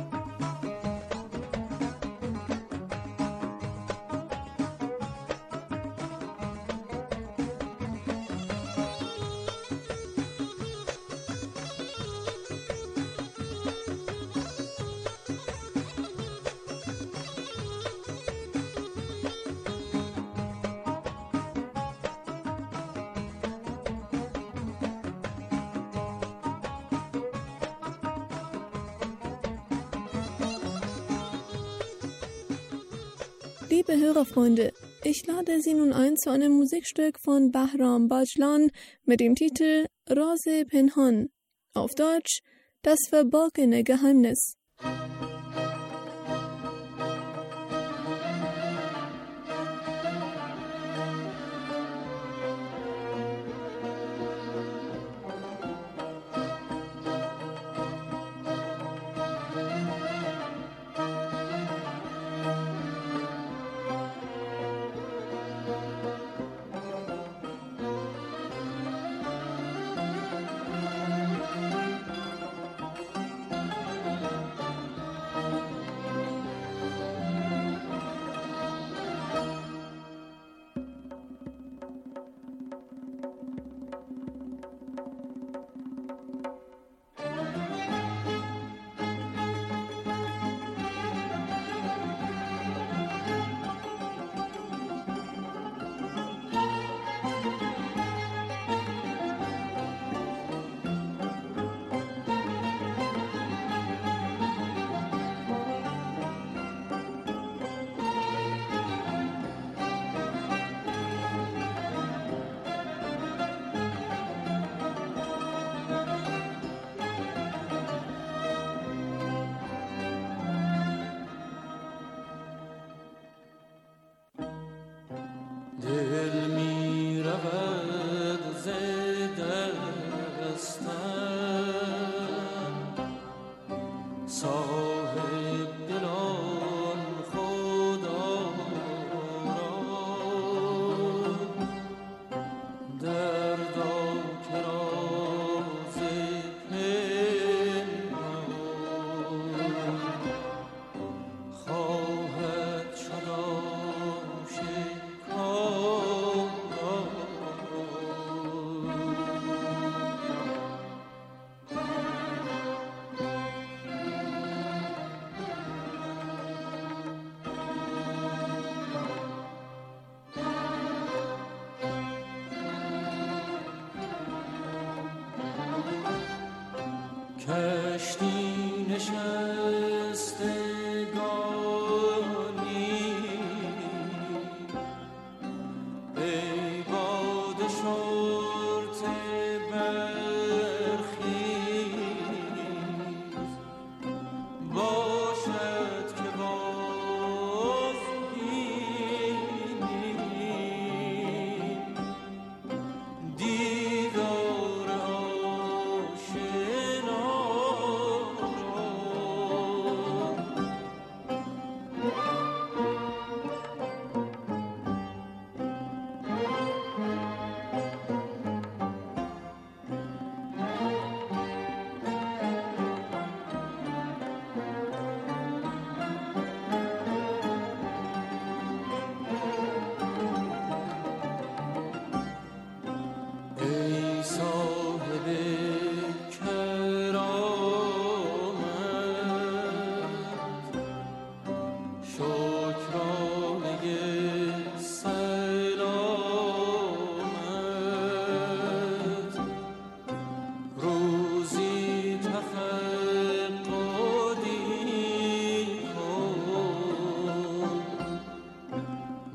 [SPEAKER 5] Liebe Hörerfreunde, ich lade Sie nun ein zu einem Musikstück von Bahram Bajlan mit dem Titel Rose Penhan, auf Deutsch Das verborgene Geheimnis.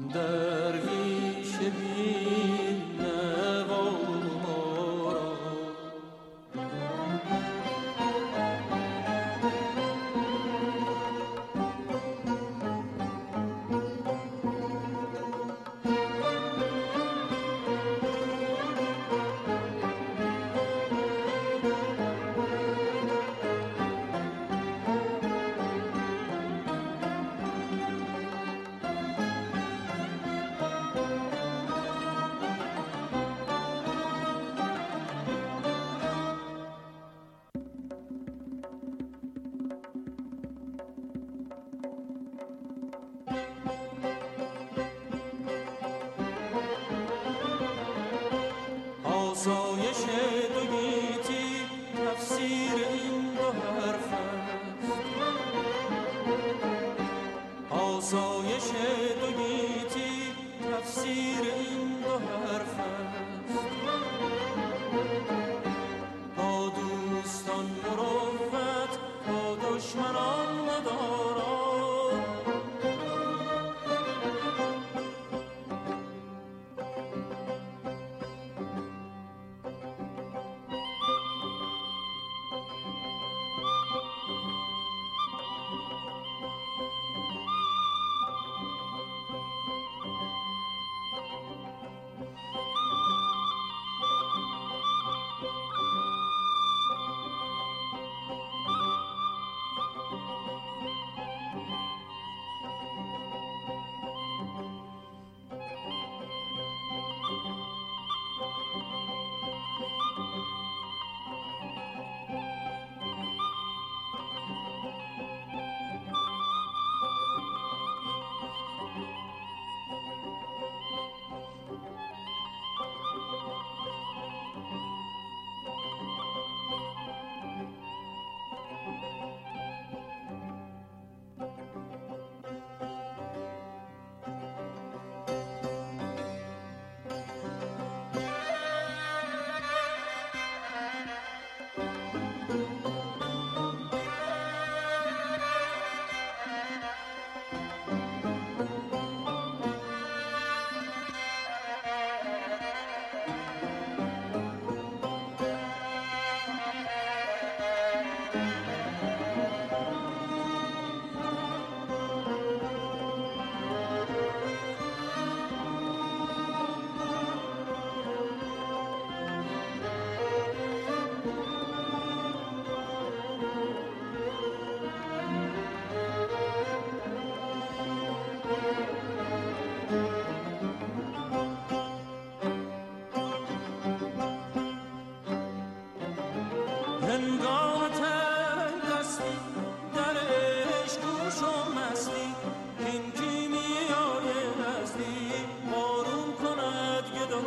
[SPEAKER 10] درویش بی نوا را. آسایش دو گیتی تفسیر این دو حرف است. آسایش دو گیتی تفسیر این دو حرف است. با دوستان مروت، با دشمنان مدارا. هنگام تنگ دستی در عشق گوش و مستی، این کیمیای هستی آروم کند گدا.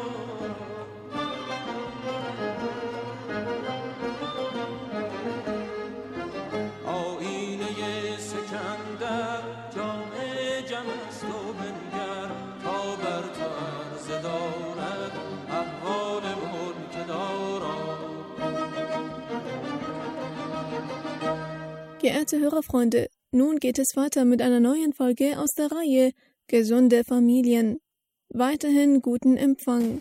[SPEAKER 10] آینه سکندر جام جم است و بنگر، تا بر تو عرض دارد احوال ملک دارا.
[SPEAKER 5] Geehrte Hörerfreunde, nun geht es weiter mit einer neuen Folge aus der Reihe Gesunde Familien. Weiterhin guten Empfang.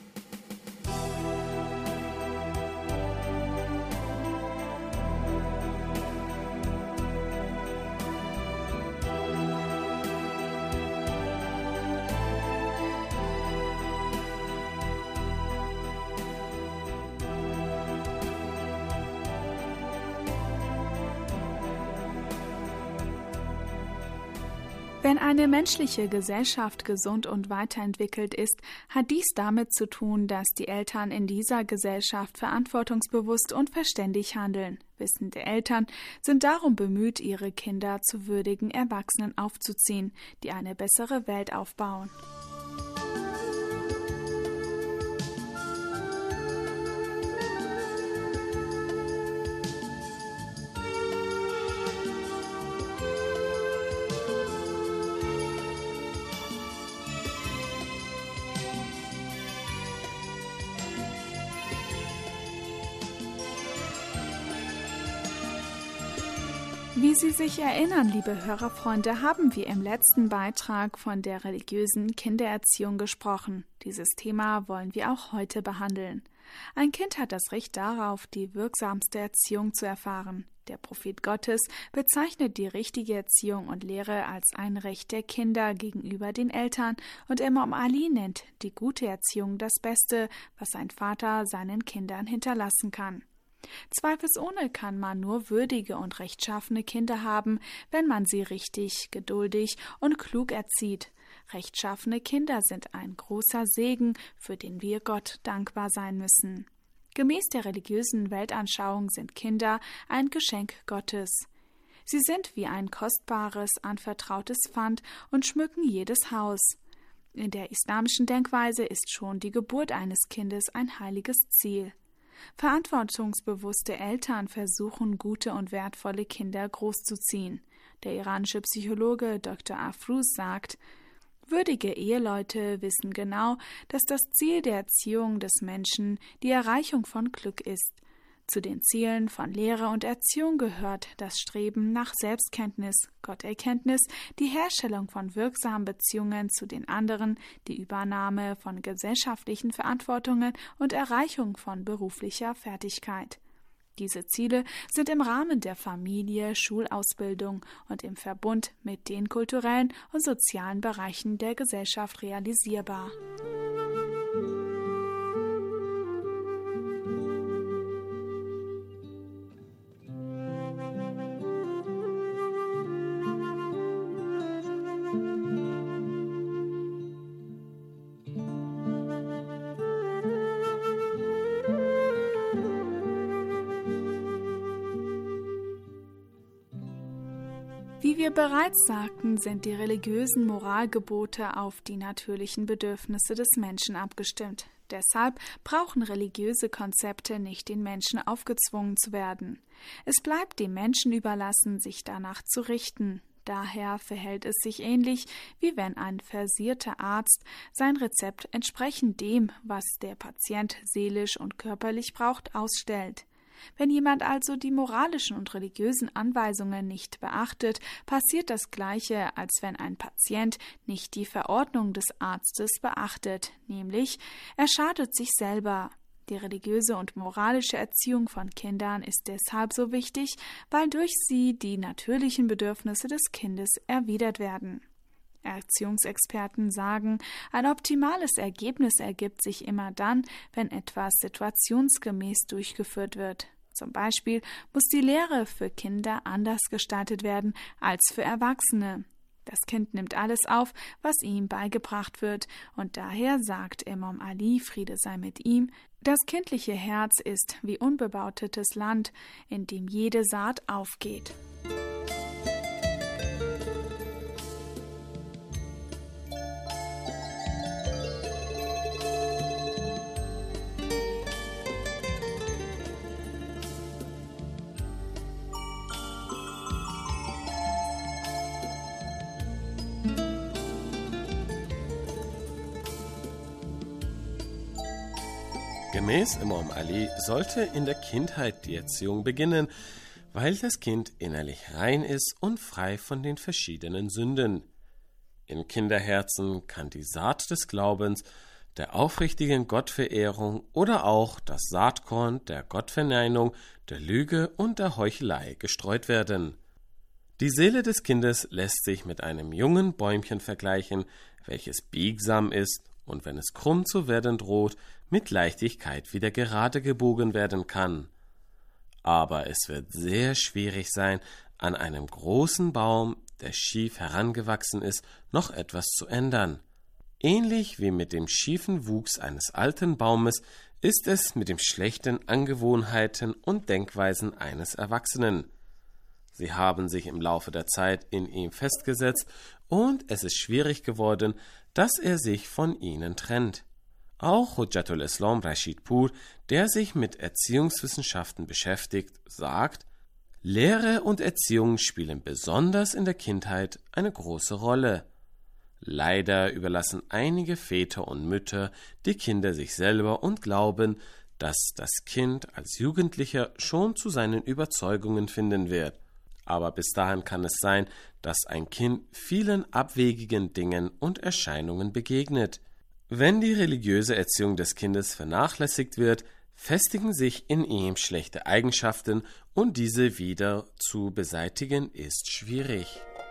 [SPEAKER 11] Wenn eine menschliche Gesellschaft gesund und weiterentwickelt ist, hat dies damit zu tun, dass die Eltern in dieser Gesellschaft verantwortungsbewusst und verständig handeln. Wissende Eltern sind darum bemüht, ihre Kinder zu würdigen Erwachsenen aufzuziehen, die eine bessere Welt aufbauen. Wie Sie sich erinnern, liebe Hörerfreunde, haben wir im letzten Beitrag von der religiösen Kindererziehung gesprochen. Dieses Thema wollen wir auch heute behandeln. Ein Kind hat das Recht darauf, die wirksamste Erziehung zu erfahren. Der Prophet Gottes bezeichnet die richtige Erziehung und Lehre als ein Recht der Kinder gegenüber den Eltern, und Imam Ali nennt die gute Erziehung das Beste, was ein Vater seinen Kindern hinterlassen kann. Zweifelsohne kann man nur würdige und rechtschaffene Kinder haben, wenn man sie richtig, geduldig und klug erzieht. Rechtschaffene Kinder sind ein großer Segen, für den wir Gott dankbar sein müssen. Gemäß der religiösen Weltanschauung sind Kinder ein Geschenk Gottes. Sie sind wie ein kostbares, anvertrautes Pfand und schmücken jedes Haus. In der islamischen Denkweise ist schon die Geburt eines Kindes ein heiliges Ziel. Verantwortungsbewusste Eltern versuchen, gute und wertvolle Kinder großzuziehen. Der iranische Psychologe Doktor Afruz sagt, würdige Eheleute wissen genau, dass das Ziel der Erziehung des Menschen die Erreichung von Glück ist. Zu den Zielen von Lehre und Erziehung gehört das Streben nach Selbstkenntnis, Gotterkenntnis, die Herstellung von wirksamen Beziehungen zu den anderen, die Übernahme von gesellschaftlichen Verantwortungen und Erreichung von beruflicher Fertigkeit. Diese Ziele sind im Rahmen der Familie, Schulausbildung und im Verbund mit den kulturellen und sozialen Bereichen der Gesellschaft realisierbar. Wie wir bereits sagten, sind die religiösen Moralgebote auf die natürlichen Bedürfnisse des Menschen abgestimmt. Deshalb brauchen religiöse Konzepte nicht den Menschen aufgezwungen zu werden. Es bleibt dem Menschen überlassen, sich danach zu richten. Daher verhält es sich ähnlich, wie wenn ein versierter Arzt sein Rezept entsprechend dem, was der Patient seelisch und körperlich braucht, ausstellt. Wenn jemand also die moralischen und religiösen Anweisungen nicht beachtet, passiert das Gleiche, als wenn ein Patient nicht die Verordnung des Arztes beachtet, nämlich er schadet sich selber. Die religiöse und moralische Erziehung von Kindern ist deshalb so wichtig, weil durch sie die natürlichen Bedürfnisse des Kindes erwidert werden. Erziehungsexperten sagen, ein optimales Ergebnis ergibt sich immer dann, wenn etwas situationsgemäß durchgeführt wird. Zum Beispiel muss die Lehre für Kinder anders gestaltet werden als für Erwachsene. Das Kind nimmt alles auf, was ihm beigebracht wird, und daher sagt Imam Ali, Friede sei mit ihm, das kindliche Herz ist wie unbebautetes Land, in dem jede Saat aufgeht.
[SPEAKER 12] Gemäß Imam Ali sollte in der Kindheit die Erziehung beginnen, weil das Kind innerlich rein ist und frei von den verschiedenen Sünden. In Kinderherzen kann die Saat des Glaubens, der aufrichtigen Gottverehrung oder auch das Saatkorn der Gottverneinung, der Lüge und der Heuchelei gestreut werden. Die Seele des Kindes lässt sich mit einem jungen Bäumchen vergleichen, welches biegsam ist und wenn es krumm zu werden droht, mit Leichtigkeit wieder gerade gebogen werden kann. Aber es wird sehr schwierig sein, an einem großen Baum, der schief herangewachsen ist, noch etwas zu ändern. Ähnlich wie mit dem schiefen Wuchs eines alten Baumes ist es mit den schlechten Angewohnheiten und Denkweisen eines Erwachsenen. Sie haben sich im Laufe der Zeit in ihm festgesetzt und es ist schwierig geworden, dass er sich von ihnen trennt. Auch Hujjatul Islam Rashid Pur, der sich mit Erziehungswissenschaften beschäftigt, sagt, Lehre und Erziehung spielen besonders in der Kindheit eine große Rolle. Leider überlassen einige Väter und Mütter die Kinder sich selber und glauben, dass das Kind als Jugendlicher schon zu seinen Überzeugungen finden wird. aber bis dahin kann es sein, dass ein Kind vielen abwegigen Dingen und Erscheinungen begegnet. Wenn die religiöse Erziehung des Kindes vernachlässigt wird, festigen sich in ihm schlechte Eigenschaften und diese wieder zu beseitigen ist schwierig.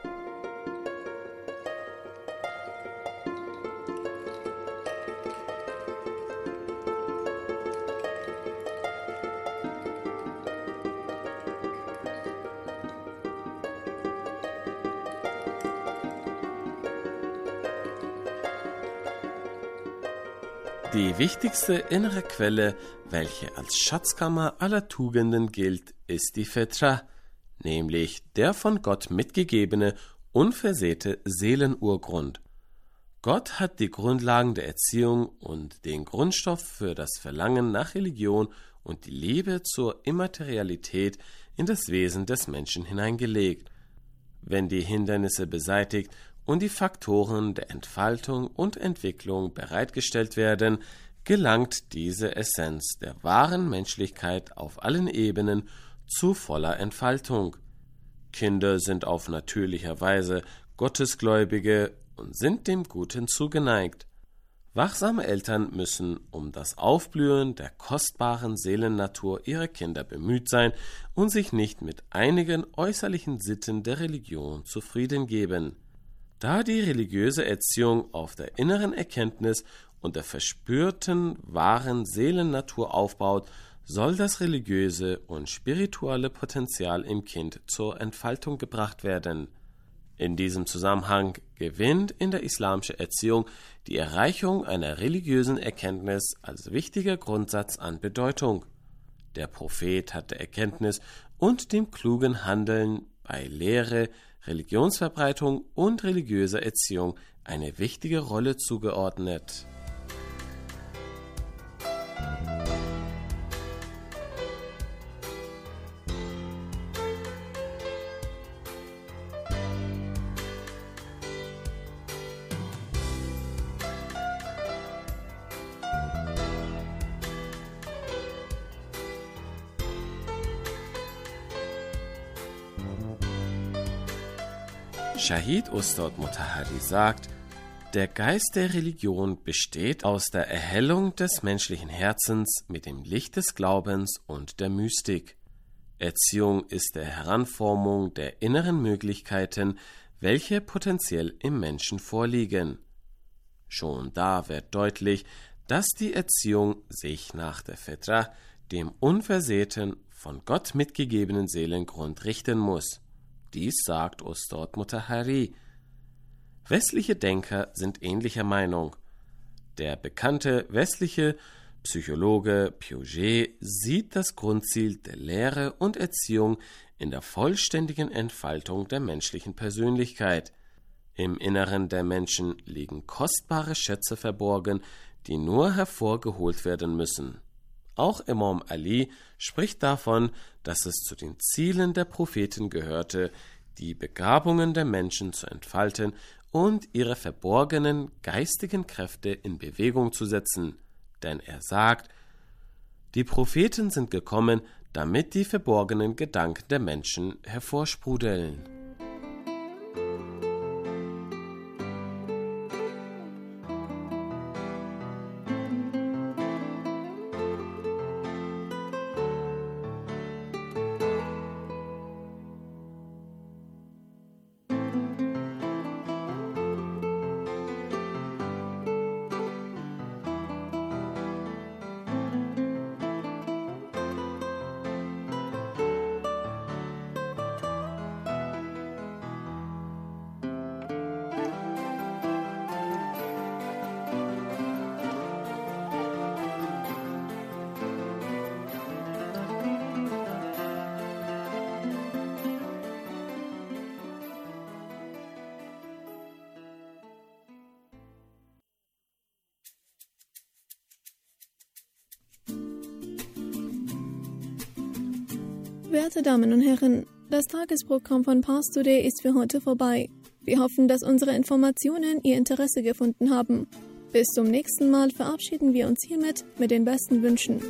[SPEAKER 12] Die wichtigste innere Quelle, welche als Schatzkammer aller Tugenden gilt, ist die Fitra, nämlich der von Gott mitgegebene, unversehrte Seelenurgrund. Gott hat die Grundlagen der Erziehung und den Grundstoff für das Verlangen nach Religion und die Liebe zur Immaterialität in das Wesen des Menschen hineingelegt. Wenn die Hindernisse beseitigt und die Faktoren der Entfaltung und Entwicklung bereitgestellt werden, gelangt diese Essenz der wahren Menschlichkeit auf allen Ebenen zu voller Entfaltung. Kinder sind auf natürlicher Weise Gottesgläubige und sind dem Guten zugeneigt. Wachsame Eltern müssen um das Aufblühen der kostbaren Seelennatur ihrer Kinder bemüht sein und sich nicht mit einigen äußerlichen Sitten der Religion zufrieden geben. Da die religiöse Erziehung auf der inneren Erkenntnis und der verspürten wahren Seelennatur aufbaut, soll das religiöse und spirituelle Potenzial im Kind zur Entfaltung gebracht werden. In diesem Zusammenhang gewinnt in der islamischen Erziehung die Erreichung einer religiösen Erkenntnis als wichtiger Grundsatz an Bedeutung. Der Prophet hat der Erkenntnis und dem klugen Handeln bei Lehre, Religionsverbreitung und religiöser Erziehung eine wichtige Rolle zugeordnet. Shahid Ustad Motahari sagt, der Geist der Religion besteht aus der Erhellung des menschlichen Herzens mit dem Licht des Glaubens und der Mystik. Erziehung ist der Heranformung der inneren Möglichkeiten, welche potenziell im Menschen vorliegen. Schon da wird deutlich, dass die Erziehung sich nach der Fitra, dem unversehrten, von Gott mitgegebenen Seelengrund richten muss. Dies sagt Ustad Motahari. Westliche Denker sind ähnlicher Meinung. Der bekannte westliche Psychologe Piaget sieht das Grundziel der Lehre und Erziehung in der vollständigen Entfaltung der menschlichen Persönlichkeit. Im Inneren der Menschen liegen kostbare Schätze verborgen, die nur hervorgeholt werden müssen. Auch Imam Ali spricht davon, dass es zu den Zielen der Propheten gehörte, die Begabungen der Menschen zu entfalten und ihre verborgenen geistigen Kräfte in Bewegung zu setzen. Denn er sagt, die Propheten sind gekommen, damit die verborgenen Gedanken der Menschen hervorsprudeln.
[SPEAKER 5] Werte Damen und Herren, das Tagesprogramm von Pars Today ist für heute vorbei. Wir hoffen, dass unsere Informationen Ihr Interesse gefunden haben. Bis zum nächsten Mal verabschieden wir uns hiermit mit den besten Wünschen.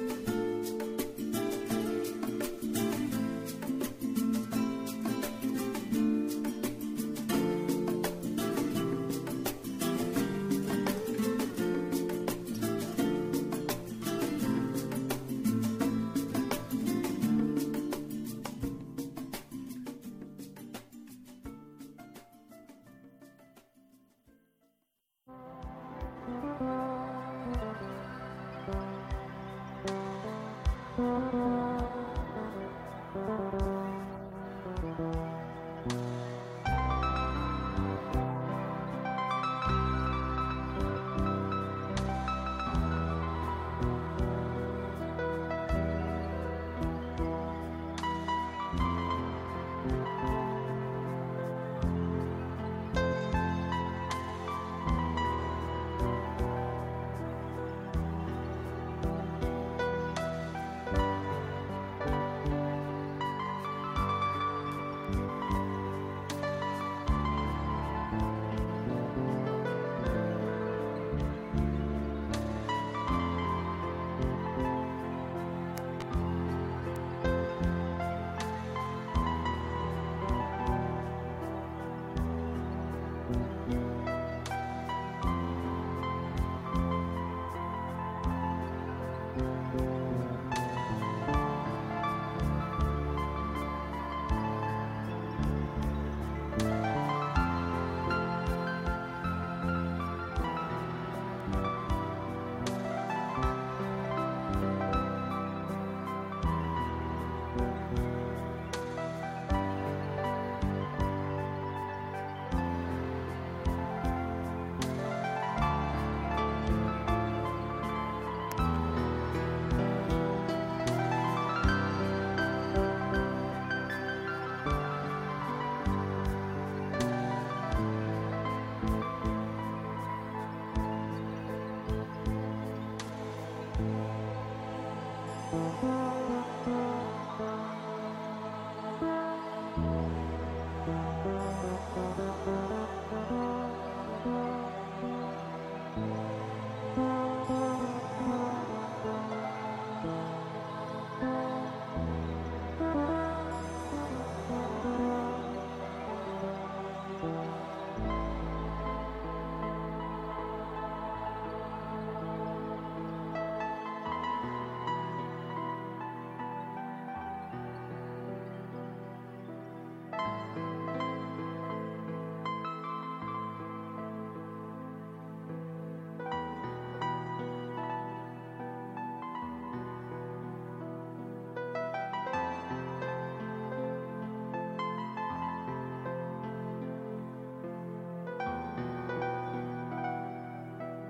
[SPEAKER 3] Thank you.